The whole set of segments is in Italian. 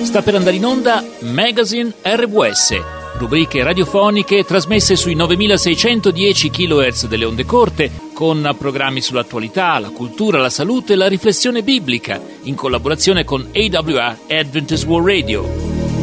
Sta per andare in onda Magazine RWS, rubriche radiofoniche trasmesse sui 9610 kHz delle onde corte, con programmi sull'attualità, la cultura, la salute e la riflessione biblica, in collaborazione con AWR Adventist World Radio.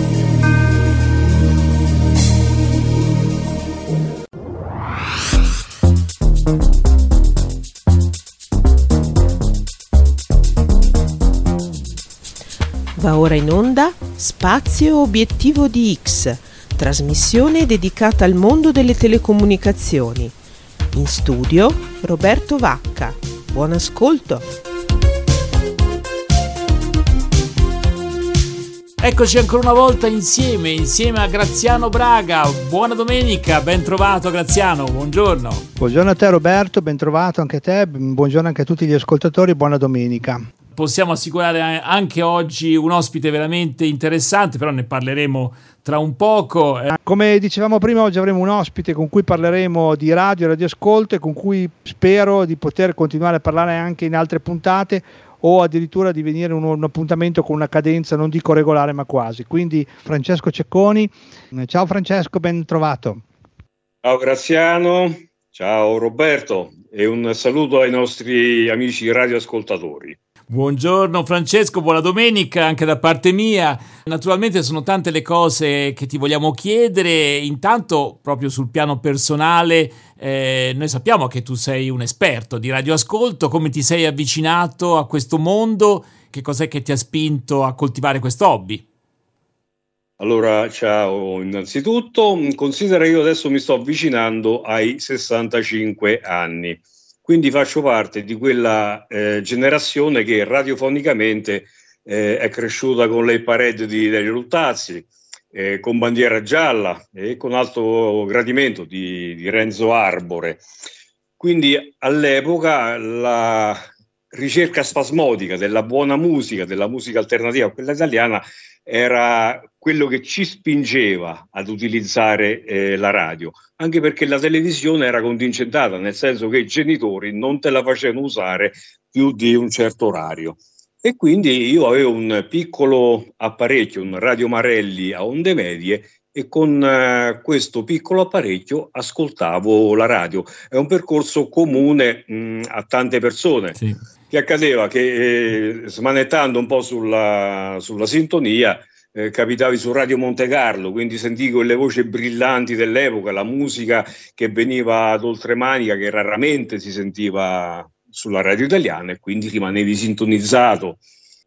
Va ora in onda Spazio Obiettivo di X, trasmissione dedicata al mondo delle telecomunicazioni. In studio Roberto Vacca. Buon ascolto. Eccoci ancora una volta insieme a Graziano Braga. Buona domenica, ben trovato Graziano, buongiorno. Buongiorno a te Roberto, ben trovato anche a te, buongiorno anche a tutti gli ascoltatori, buona domenica. Possiamo assicurare anche oggi un ospite veramente interessante, però ne parleremo tra un poco. Come dicevamo prima, oggi avremo un ospite con cui parleremo di radioascolto e con cui spero di poter continuare a parlare anche in altre puntate o addirittura di venire un appuntamento con una cadenza, non dico regolare ma quasi. Quindi Francesco Cecconi. Ciao Francesco, ben trovato. Ciao Graziano, ciao Roberto e un saluto ai nostri amici radioascoltatori. Buongiorno Francesco, buona domenica anche da parte mia. Naturalmente sono tante le cose che ti vogliamo chiedere. Intanto, proprio sul piano personale, noi sappiamo che tu sei un esperto di radioascolto. Come ti sei avvicinato a questo mondo? Che cos'è che ti ha spinto a coltivare questo hobby? Allora, ciao innanzitutto. Considera che io adesso mi sto avvicinando ai 65 anni. Quindi faccio parte di quella generazione che radiofonicamente è cresciuta con le parade di Delio Luttazzi, con Bandiera Gialla e con alto gradimento di Renzo Arbore. Quindi all'epoca la ricerca spasmodica della buona musica, della musica alternativa, quella italiana, era quello che ci spingeva ad utilizzare la radio, anche perché la televisione era contingentata, nel senso che i genitori non te la facevano usare più di un certo orario. E quindi io avevo un piccolo apparecchio, un Radio Marelli a onde medie, e con questo piccolo apparecchio ascoltavo la radio. È un percorso comune a tante persone. Sì. Che accadeva che smanettando un po' sulla sintonia capitavi su Radio Monte Carlo, quindi sentivi quelle voci brillanti dell'epoca, la musica che veniva ad oltremanica che raramente si sentiva sulla radio italiana, e quindi rimanevi sintonizzato.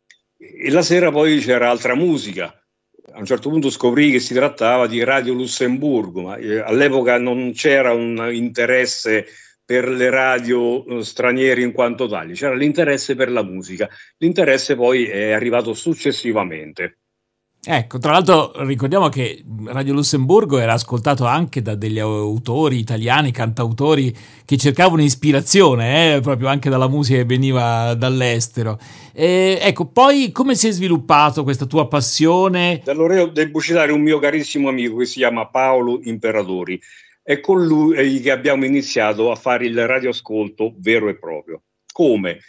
E la sera poi c'era altra musica. A un certo punto scoprì che si trattava di Radio Lussemburgo, ma all'epoca non c'era un interesse per le radio straniere in quanto tali, c'era l'interesse per la musica. L'interesse poi è arrivato successivamente. Ecco, tra l'altro ricordiamo che Radio Lussemburgo era ascoltato anche da degli autori italiani, cantautori che cercavano ispirazione, proprio anche dalla musica che veniva dall'estero. Ecco, poi come si è sviluppato questa tua passione? Allora io devo citare un mio carissimo amico che si chiama Paolo Imperatori. È con lui che abbiamo iniziato a fare il radioascolto vero e proprio. Come?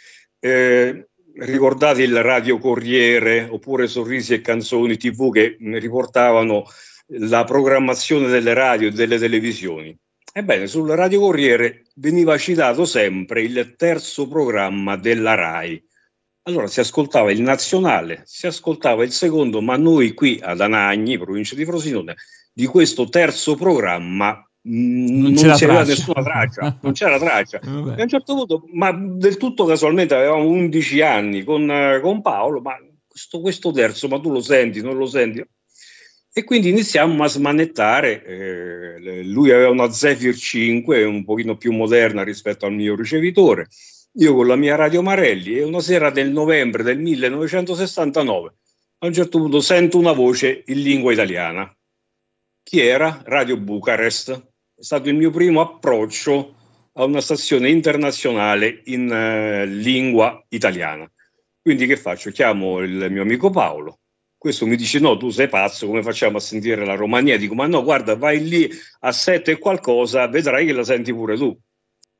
Ricordate il Radio Corriere oppure Sorrisi e Canzoni TV che riportavano la programmazione delle radio e delle televisioni? Ebbene, sul Radio Corriere veniva citato sempre il terzo programma della RAI. Allora si ascoltava il nazionale, si ascoltava il secondo, ma noi qui ad Anagni, provincia di Frosinone, di questo terzo programma non si aveva nessuna traccia, non c'era traccia. E a un certo punto, ma del tutto casualmente, avevamo 11 anni con Paolo, ma questo terzo, ma tu lo senti, non lo senti? E quindi iniziamo a smanettare. Lui aveva una Zephyr 5, un pochino più moderna rispetto al mio ricevitore, io con la mia Radio Marelli, e una sera del novembre del 1969 a un certo punto sento una voce in lingua italiana. Chi era? Radio Bucarest. È stato il mio primo approccio a una stazione internazionale in lingua italiana. Quindi che faccio? Chiamo il mio amico Paolo. Questo mi dice: no, tu sei pazzo, come facciamo a sentire la Romania? Dico: ma no, guarda, vai lì a 7 e qualcosa, vedrai che la senti pure tu.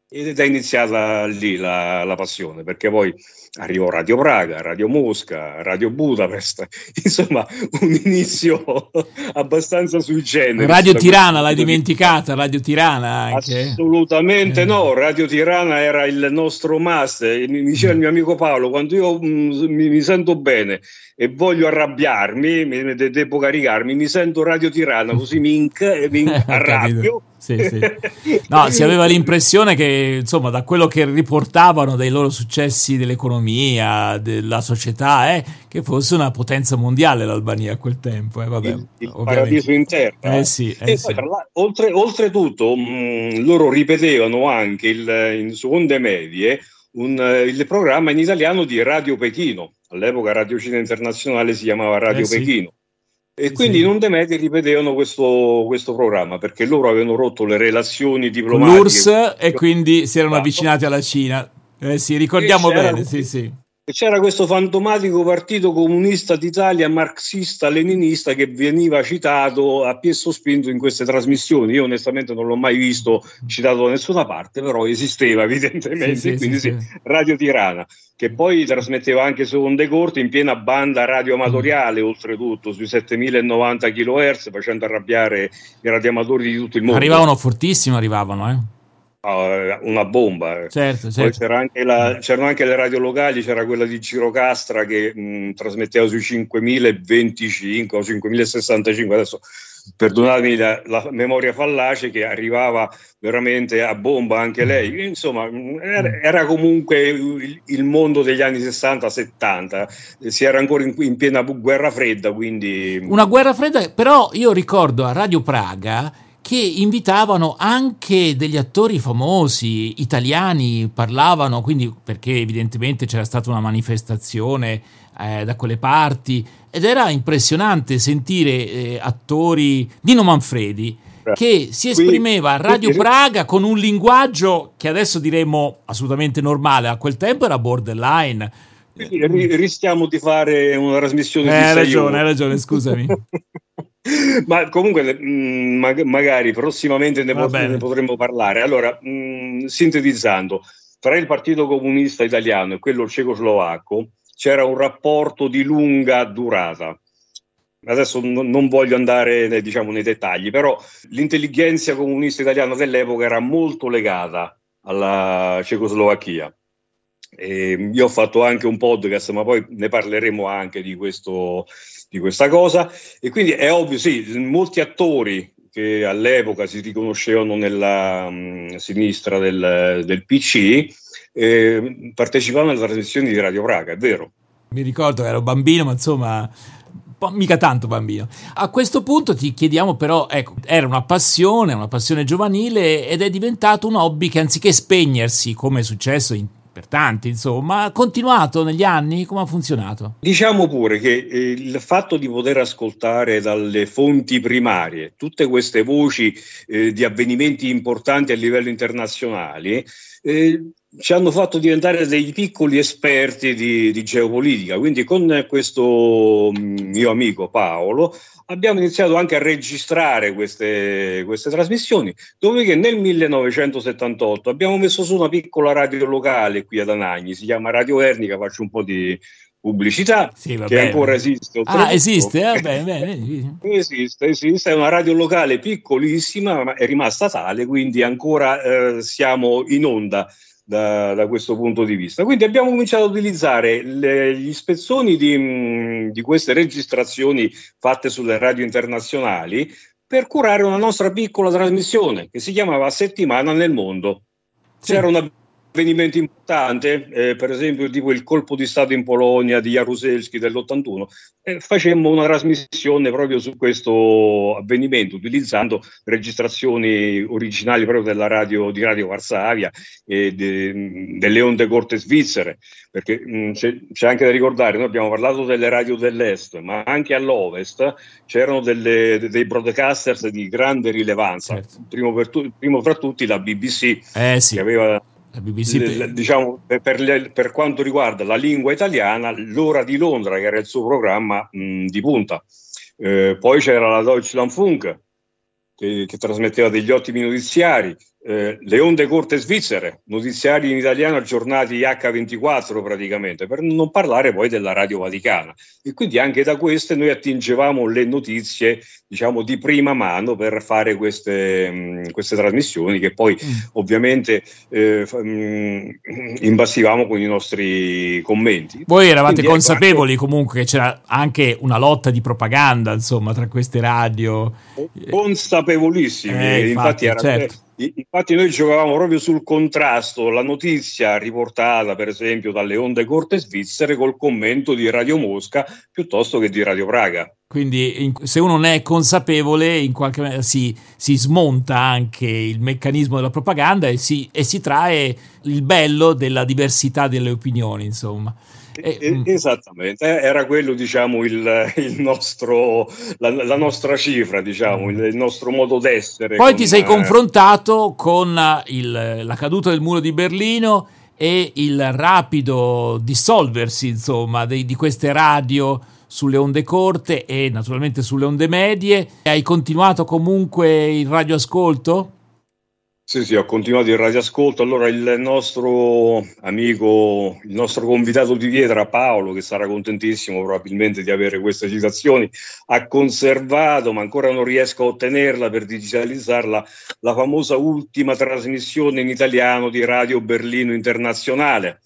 ed è iniziata lì la passione, perché poi arrivò Radio Praga, Radio Mosca, Radio Budapest, insomma un inizio abbastanza sui generis. Radio Tirana, l'hai dimenticata? Radio Tirana anche? Assolutamente no, Radio Tirana era il nostro must. Mi diceva il mio amico Paolo, quando io mi sento bene e voglio arrabbiarmi, devo caricarmi, mi sento Radio Tirana, così mi arrabbio. Sì. No, si aveva l'impressione che, insomma, da quello che riportavano dei loro successi dell'economia, della società, che fosse una potenza mondiale l'Albania a quel tempo. Vabbè, il paradiso in terra. Sì. Poi, oltretutto, loro ripetevano anche in seconde medie il programma in italiano di Radio Pechino. All'epoca Radio Cina Internazionale si chiamava Radio Pechino. E quindi in onde medie ripetevano questo programma, perché loro avevano rotto le relazioni diplomatiche con l'URSS e quindi si erano avvicinati alla Cina. Sì, ricordiamo bene, sì. C'era questo fantomatico partito comunista d'Italia, marxista-leninista, che veniva citato a piè sospinto in queste trasmissioni. Io onestamente non l'ho mai visto citato da nessuna parte, però esisteva evidentemente, quindi Radio Tirana, che poi trasmetteva anche su onde corte in piena banda radioamatoriale, oltretutto sui 7090 kHz, facendo arrabbiare i radioamatori di tutto il mondo. Arrivavano fortissimo, una bomba. Certo. Poi c'erano anche le radio locali, c'era quella di Girocastra che trasmetteva sui 5025 o 5065, adesso perdonatemi la memoria fallace, che arrivava veramente a bomba anche lei. Insomma, era comunque il mondo degli anni 60-70, si era ancora in piena guerra fredda, quindi una guerra fredda. Però io ricordo a Radio Praga che invitavano anche degli attori famosi italiani, parlavano, quindi, perché evidentemente c'era stata una manifestazione da quelle parti, ed era impressionante sentire attori, Nino Manfredi, che si esprimeva a Radio Praga con un linguaggio che adesso diremmo assolutamente normale, a quel tempo era borderline. Rischiamo di fare una trasmissione hai ragione, scusami. Ma comunque magari prossimamente ne potremo parlare. Allora, sintetizzando, tra il Partito Comunista Italiano e quello cecoslovacco c'era un rapporto di lunga durata. Adesso non voglio andare nei dettagli, però l'intelligenza comunista italiana dell'epoca era molto legata alla Cecoslovacchia. Io ho fatto anche un podcast, ma poi ne parleremo anche di questa cosa, e quindi è ovvio, molti attori che all'epoca si riconoscevano nella sinistra del PC partecipavano alle trasmissioni di Radio Praga, è vero. Mi ricordo che ero bambino, ma insomma mica tanto bambino. A questo punto ti chiediamo però, ecco, era una passione giovanile, ed è diventato un hobby che, anziché spegnersi come è successo per tanti, insomma, ha continuato negli anni. Come ha funzionato? Diciamo pure che il fatto di poter ascoltare dalle fonti primarie tutte queste voci di avvenimenti importanti a livello internazionale ci hanno fatto diventare dei piccoli esperti di geopolitica. Quindi con questo mio amico Paolo abbiamo iniziato anche a registrare queste trasmissioni, dopodiché nel 1978 abbiamo messo su una piccola radio locale qui ad Anagni, si chiama Radio Ernica, faccio un po' di pubblicità, che ancora esiste. Esiste? Esiste, è una radio locale piccolissima, ma è rimasta tale, quindi ancora siamo in onda da questo punto di vista. Quindi abbiamo cominciato ad utilizzare gli spezzoni di queste registrazioni fatte sulle radio internazionali per curare una nostra piccola trasmissione che si chiamava Settimana nel Mondo. C'era un avvenimento importante, per esempio tipo il colpo di stato in Polonia di Jaruzelski dell'81, facemmo una trasmissione proprio su questo avvenimento utilizzando registrazioni originali proprio della radio di Radio Varsavia e delle onde corte svizzere, perché c'è anche da ricordare, noi abbiamo parlato delle radio dell'est, ma anche all'ovest c'erano dei broadcasters di grande rilevanza. Certo. Primo fra tutti la BBC, che aveva la BBC diciamo per quanto riguarda la lingua italiana, l'Ora di Londra, che era il suo programma di punta. Poi c'era la Deutschlandfunk che trasmetteva degli ottimi notiziari, le onde corte svizzere, notiziari in italiano aggiornati H24 praticamente, per non parlare poi della Radio Vaticana. E quindi anche da queste noi attingevamo le notizie, diciamo, di prima mano per fare queste trasmissioni che poi ovviamente imbastivamo con i nostri commenti. Voi eravate quindi consapevoli comunque che c'era anche una lotta di propaganda, insomma, tra queste radio? Consapevolissimi, infatti era... Certo. Infatti noi giocavamo proprio sul contrasto, la notizia riportata per esempio dalle onde corte svizzere col commento di Radio Mosca piuttosto che di Radio Praga. Quindi se uno ne è consapevole, in qualche maniera si smonta anche il meccanismo della propaganda e si trae il bello della diversità delle opinioni, insomma. Esattamente, era quello, diciamo, la nostra cifra, diciamo, il nostro modo d'essere. Poi ti sei confrontato con la caduta del muro di Berlino e il rapido dissolversi, insomma, di queste radio sulle onde corte e naturalmente sulle onde medie. Hai continuato comunque il radioascolto? Sì, ho continuato il radioascolto. Allora il nostro amico, il nostro convitato di pietra Paolo, che sarà contentissimo probabilmente di avere queste citazioni, ha conservato, ma ancora non riesco a ottenerla per digitalizzarla, la famosa ultima trasmissione in italiano di Radio Berlino Internazionale.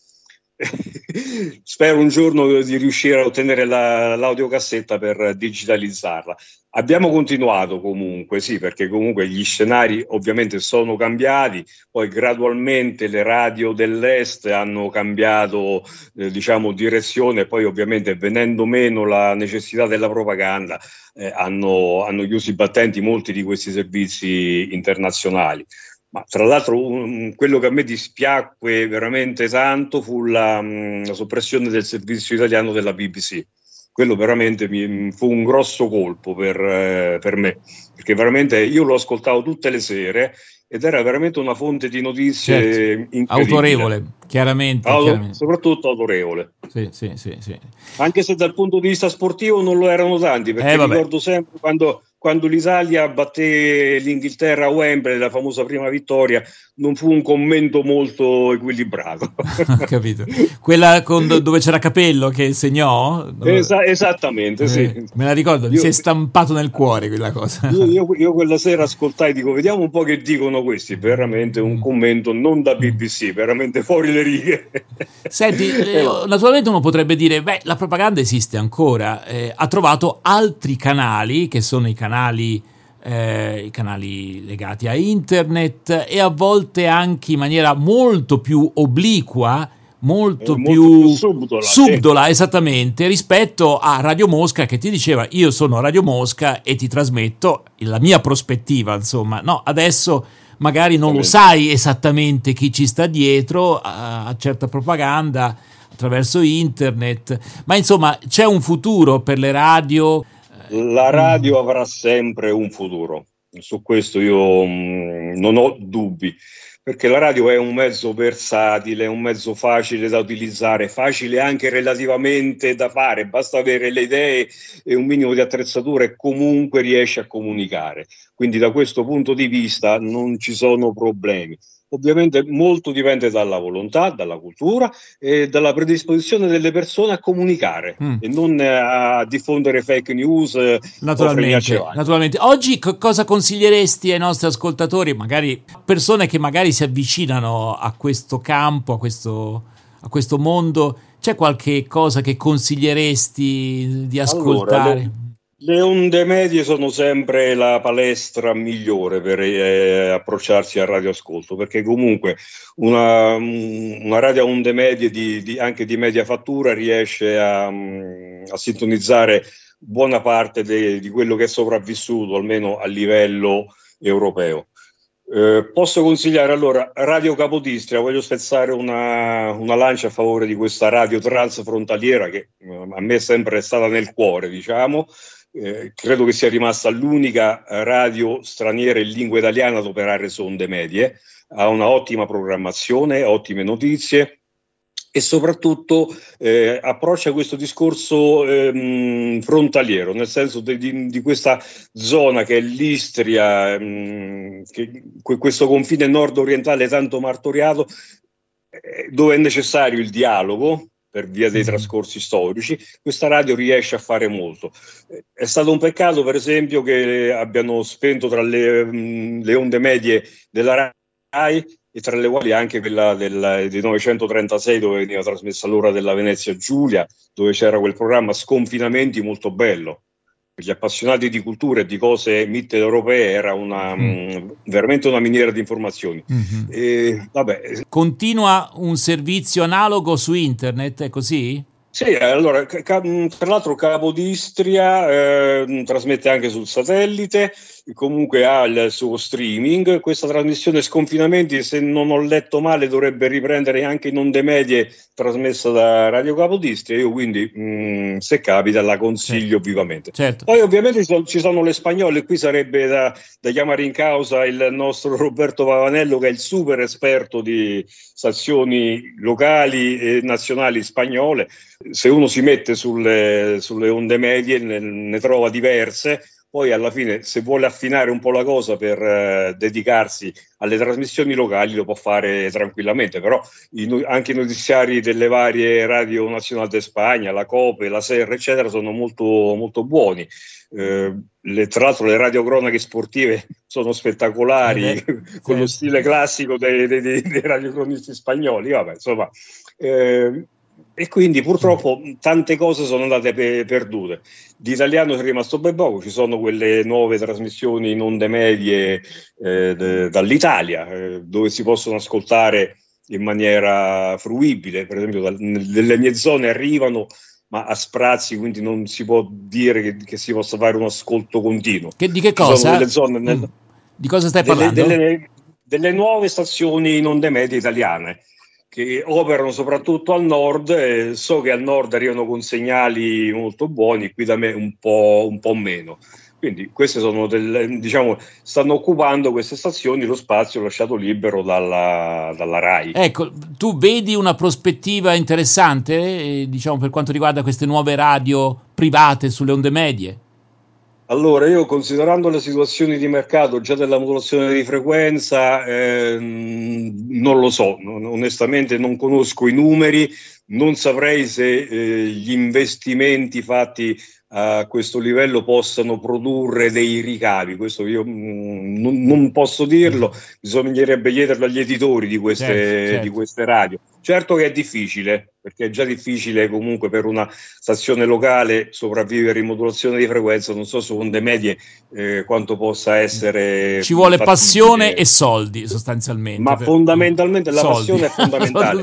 Spero un giorno di riuscire a ottenere l'audiocassetta per digitalizzarla. Abbiamo continuato comunque, sì, perché comunque gli scenari ovviamente sono cambiati, poi gradualmente le radio dell'est hanno cambiato diciamo direzione, poi ovviamente venendo meno la necessità della propaganda hanno chiuso i battenti molti di questi servizi internazionali. Ma tra l'altro quello che a me dispiacque veramente tanto fu la soppressione del servizio italiano della BBC. Quello veramente fu un grosso colpo per me, perché veramente io lo ascoltavo tutte le sere ed era veramente una fonte di notizie autorevole, chiaramente. Soprattutto autorevole. Sì. Anche se dal punto di vista sportivo non lo erano tanti, perché ricordo sempre quando l'Italia batté l'Inghilterra a Wembley, la famosa prima vittoria, non fu un commento molto equilibrato. Capito. Quella dove c'era Capello che segnò? Esattamente, sì. Me la ricordo, mi si è stampato nel cuore quella cosa. Io quella sera ascoltai, dico, vediamo un po' che dicono questi. Veramente un commento non da BBC, veramente fuori le righe. Senti, naturalmente uno potrebbe dire, la propaganda esiste ancora, ha trovato altri canali, che sono i canali legati a internet e a volte anche in maniera molto più obliqua, molto più subdola, esattamente, rispetto a Radio Mosca, che ti diceva io sono Radio Mosca e ti trasmetto la mia prospettiva, insomma. No, adesso magari non lo sai esattamente chi ci sta dietro a certa propaganda attraverso internet, ma insomma c'è un futuro per le radio. La radio avrà sempre un futuro, su questo io non ho dubbi, perché la radio è un mezzo versatile, è un mezzo facile da utilizzare, facile anche relativamente da fare, basta avere le idee e un minimo di attrezzatura e comunque riesce a comunicare. Quindi da questo punto di vista non ci sono problemi. Ovviamente molto dipende dalla volontà, dalla cultura e dalla predisposizione delle persone a comunicare e non a diffondere fake news. Naturalmente. Oggi cosa consiglieresti ai nostri ascoltatori, magari persone che magari si avvicinano a questo campo, a questo mondo? C'è qualche cosa che consiglieresti di ascoltare? Allora, le onde medie sono sempre la palestra migliore per approcciarsi al radioascolto, perché comunque una radio a onde medie anche di media fattura riesce a sintonizzare buona parte di quello che è sopravvissuto, almeno a livello europeo. Posso consigliare allora Radio Capodistria, voglio spezzare una lancia a favore di questa radio transfrontaliera che a me è sempre stata nel cuore, diciamo. Credo che sia rimasta l'unica radio straniera in lingua italiana ad operare su onde medie, ha una ottima programmazione, ottime notizie e soprattutto approccia questo discorso frontaliero, nel senso di questa zona che è l'Istria, questo confine nord-orientale tanto martoriato, dove è necessario il dialogo per via dei trascorsi storici. Questa radio riesce a fare molto. È stato un peccato, per esempio, che abbiano spento tra le onde medie della RAI, e tra le quali anche quella del 936, dove veniva trasmessa l'ora della Venezia Giulia, dove c'era quel programma Sconfinamenti molto bello. Per gli appassionati di cultura e di cose mitteleuropee era veramente una miniera di informazioni. Continua un servizio analogo su internet, è così? Sì, allora, tra l'altro Capodistria trasmette anche sul satellite, comunque ha il suo streaming. Questa trasmissione Sconfinamenti, se non ho letto male, dovrebbe riprendere anche in onde medie trasmessa da Radio Capodistria. Io quindi, se capita, la consiglio vivamente. Certo. Poi ovviamente ci sono le spagnole, qui sarebbe da chiamare in causa il nostro Roberto Pavanello, che è il super esperto di stazioni locali e nazionali spagnole. Se uno si mette sulle onde medie ne trova diverse. Poi alla fine, se vuole affinare un po' la cosa per dedicarsi alle trasmissioni locali, lo può fare tranquillamente, però anche i notiziari delle varie radio nazionali di Spagna, la COPE, la SER, eccetera, sono molto, molto buoni. Tra l'altro le radiocronache sportive sono spettacolari, con lo stile classico dei radiocronisti spagnoli. Vabbè, insomma, e quindi purtroppo tante cose sono andate perdute. Di italiano è rimasto ben poco. Ci sono quelle nuove trasmissioni in onde medie dall'Italia, dove si possono ascoltare in maniera fruibile. Per esempio nelle mie zone arrivano, ma a sprazzi, quindi non si può dire che si possa fare un ascolto continuo. Di che cosa? Ci sono delle zone di cosa stai parlando? Delle nuove stazioni in onde medie italiane, che operano soprattutto al nord. So che al nord arrivano con segnali molto buoni, qui da me un po' meno. Quindi queste sono stanno occupando queste stazioni lo spazio lasciato libero dalla RAI. Ecco, tu vedi una prospettiva interessante, per quanto riguarda queste nuove radio private sulle onde medie? Allora, io, considerando le situazioni di mercato già della modulazione di frequenza, non lo so, onestamente non conosco i numeri, non saprei se gli investimenti fatti a questo livello possano produrre dei ricavi. Questo io non posso dirlo, bisognerebbe chiederlo agli editori di queste radio. Certo che è difficile, perché è già difficile comunque per una stazione locale sopravvivere in modulazione di frequenza. Non so su onde medie quanto possa essere. Ci vuole passione e soldi, sostanzialmente. Ma fondamentalmente la passione è fondamentale.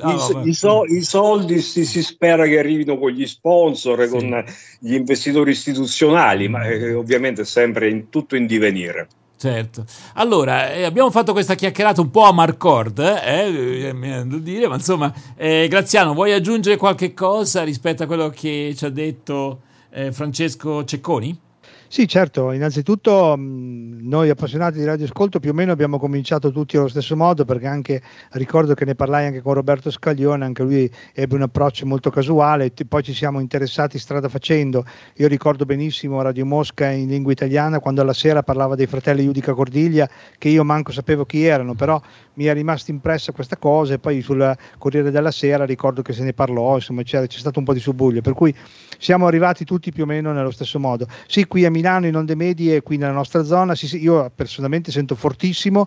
I soldi si spera che arrivino con gli sponsor, con gli investitori istituzionali, ma ovviamente sempre tutto in divenire. Certo. Allora, abbiamo fatto questa chiacchierata un po' a Marcord, da dire, ma insomma, Graziano, vuoi aggiungere qualche cosa rispetto a quello che ci ha detto Francesco Cecconi? Sì, certo, innanzitutto noi appassionati di radioascolto più o meno abbiamo cominciato tutti allo stesso modo, perché anche ricordo che ne parlai anche con Roberto Scaglione, anche lui ebbe un approccio molto casuale, poi ci siamo interessati strada facendo. Io ricordo benissimo Radio Mosca in lingua italiana, quando alla sera parlava dei fratelli Judica Cordiglia, che io manco sapevo chi erano, però mi è rimasta impressa questa cosa, e poi sul Corriere della Sera ricordo che se ne parlò, insomma c'è stato un po' di subbuglio, per cui siamo arrivati tutti più o meno nello stesso modo. Sì, qui a Milano in onde medie, qui nella nostra zona, io personalmente sento fortissimo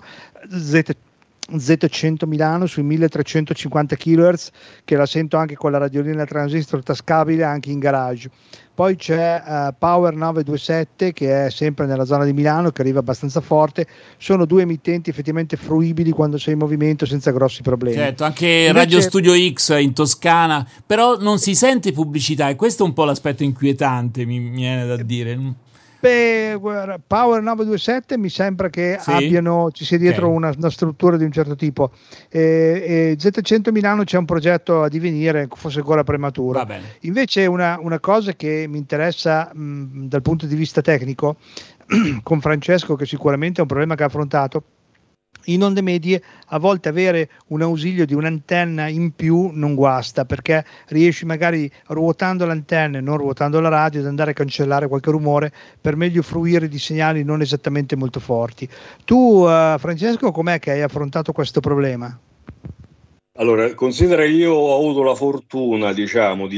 Z100 Milano sui 1350 kHz, che la sento anche con la radiolina transistor tascabile anche in garage. Poi c'è Power 927, che è sempre nella zona di Milano, che arriva abbastanza forte. Sono due emittenti effettivamente fruibili quando sei in movimento senza grossi problemi. Certo, anche Radio Studio X in Toscana, però non si sente pubblicità, e questo è un po' l'aspetto inquietante, mi viene da dire. Beh, Power 927 mi sembra che ci sia dietro una struttura di un certo tipo. Z100 Milano c'è un progetto a divenire, forse ancora prematuro. Invece una cosa che mi interessa dal punto di vista tecnico con Francesco, che sicuramente è un problema che ha affrontato, in onde medie a volte avere un ausilio di un'antenna in più non guasta, perché riesci magari ruotando l'antenna e non ruotando la radio ad andare a cancellare qualche rumore per meglio fruire di segnali non esattamente molto forti. Tu Francesco, com'è che hai affrontato questo problema? Allora, considera, io ho avuto la fortuna, diciamo,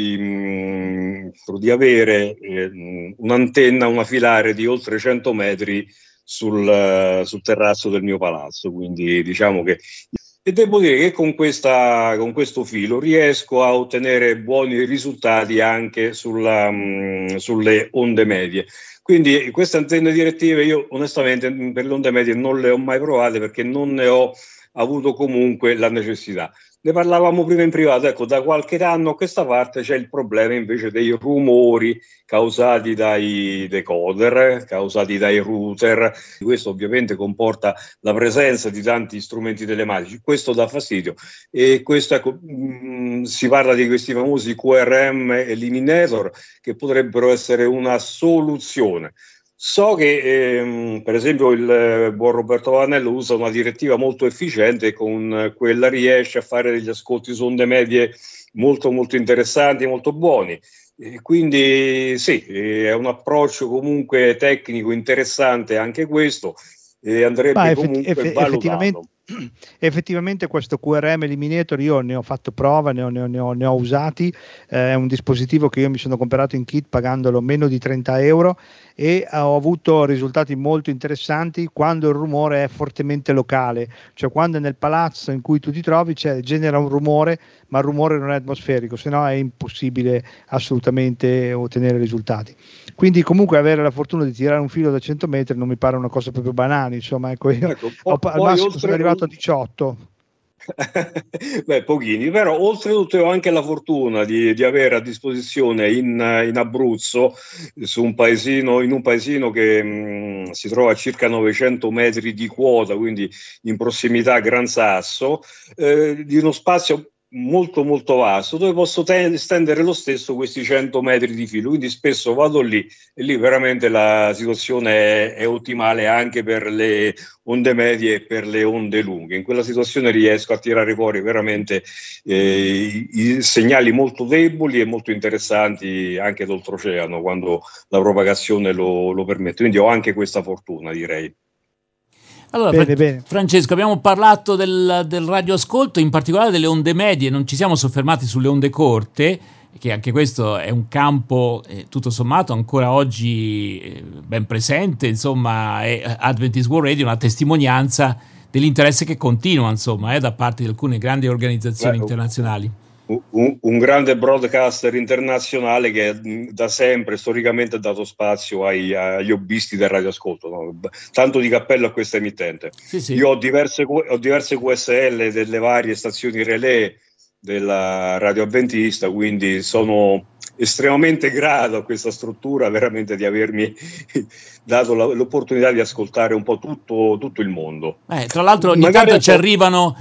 di avere un'antenna, una filare di oltre 100 metri sul terrazzo del mio palazzo, quindi diciamo che, e devo dire che con questo filo riesco a ottenere buoni risultati anche sulle onde medie. Quindi queste antenne direttive io onestamente per le onde medie non le ho mai provate, perché non ne ho avuto comunque la necessità. Ne parlavamo prima in privato, ecco, da qualche anno a questa parte c'è il problema invece dei rumori causati dai decoder, causati dai router. Questo ovviamente comporta la presenza di tanti strumenti telematici, questo dà fastidio, e questo, ecco, si parla di questi famosi QRM eliminator che potrebbero essere una soluzione. So che per esempio il buon Roberto Vanello usa una direttiva molto efficiente e con quella riesce a fare degli ascolti su onde medie molto molto interessanti, molto buoni. E quindi sì, è un approccio comunque tecnico interessante anche questo, e andrebbe comunque valutato. Effettivamente questo QRM Eliminator io ne ho fatto prova, ne ho usati, è un dispositivo che io mi sono comprato in kit pagandolo meno di 30 euro e ho avuto risultati molto interessanti quando il rumore è fortemente locale, cioè quando nel palazzo in cui tu ti trovi genera un rumore, ma il rumore non è atmosferico, se no è impossibile assolutamente ottenere risultati. Quindi comunque avere la fortuna di tirare un filo da 100 metri non mi pare una cosa proprio banale, insomma, ecco, io al massimo sono arrivato a 18. Beh, pochini, però oltretutto ho anche la fortuna di avere a disposizione in Abruzzo, in un paesino che si trova a circa 900 metri di quota, quindi in prossimità a Gran Sasso, di uno spazio molto molto vasto dove posso stendere lo stesso questi 100 metri di filo, quindi spesso vado lì e lì veramente la situazione è ottimale anche per le onde medie e per le onde lunghe. In quella situazione riesco a tirare fuori veramente i segnali molto deboli e molto interessanti anche d'oltreoceano quando la propagazione lo permette, quindi ho anche questa fortuna, direi. Allora, bene. Francesco, abbiamo parlato del radioascolto, in particolare delle onde medie, non ci siamo soffermati sulle onde corte, che anche questo è un campo tutto sommato ancora oggi ben presente, insomma, è Adventist World Radio una testimonianza dell'interesse che continua, insomma, da parte di alcune grandi organizzazioni internazionali. Un grande broadcaster internazionale che da sempre storicamente ha dato spazio agli hobbisti del radioascolto, no? Tanto di cappello a questa emittente. Sì. Io ho diverse QSL delle varie stazioni relè della Radio Adventista, quindi sono estremamente grato a questa struttura, veramente, di avermi dato l'opportunità di ascoltare un po' tutto il mondo. Tra l'altro ogni tanto ci arrivano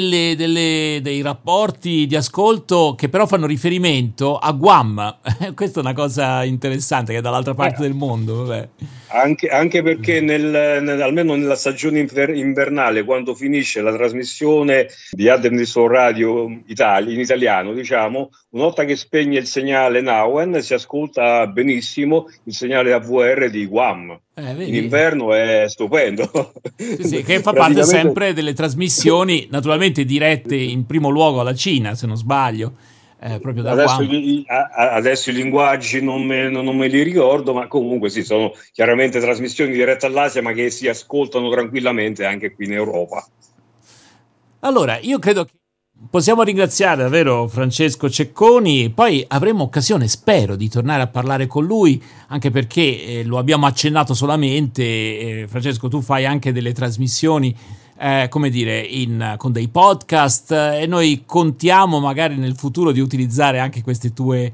dei rapporti di ascolto che però fanno riferimento a Guam. Questa è una cosa interessante, che è dall'altra parte del mondo. Vabbè. Anche perché almeno nella stagione invernale, quando finisce la trasmissione di Adventist World Radio in italiano, diciamo, una volta che spegne il segnale Nauen si ascolta benissimo il segnale AVR di Guam. In inverno è stupendo. Sì, che fa parte sempre delle trasmissioni naturalmente dirette in primo luogo alla Cina, se non sbaglio. Proprio da adesso i linguaggi non me li ricordo, ma comunque sì, sono chiaramente trasmissioni dirette all'Asia, ma che si ascoltano tranquillamente anche qui in Europa. Allora, io credo che possiamo ringraziare davvero Francesco Cecconi, poi avremo occasione, spero, di tornare a parlare con lui, anche perché lo abbiamo accennato solamente. Francesco, tu fai anche delle trasmissioni con dei podcast, e noi contiamo magari nel futuro di utilizzare anche queste tue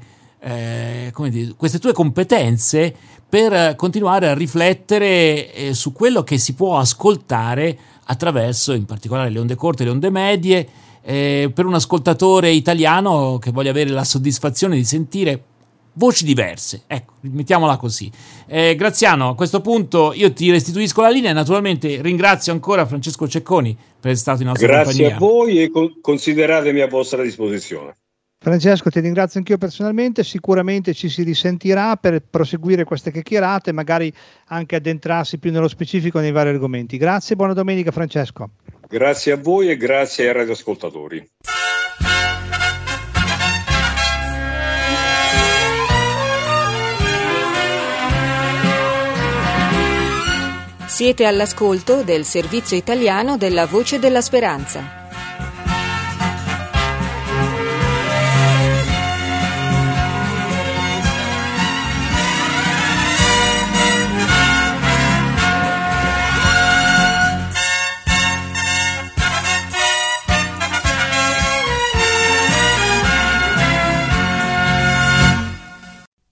competenze per continuare a riflettere su quello che si può ascoltare attraverso in particolare le onde corte e le onde medie, per un ascoltatore italiano che voglia avere la soddisfazione di sentire voci diverse, ecco, mettiamola così. Graziano, a questo punto io ti restituisco la linea e naturalmente ringrazio ancora Francesco Cecconi per essere stato in nostra compagnia. Grazie a voi e consideratemi a vostra disposizione. Francesco, ti ringrazio anch'io personalmente, sicuramente ci si risentirà per proseguire queste chiacchierate e magari anche addentrarsi più nello specifico nei vari argomenti. Grazie, buona domenica Francesco. Grazie a voi e grazie ai radioascoltatori. Siete all'ascolto del servizio italiano della Voce della Speranza.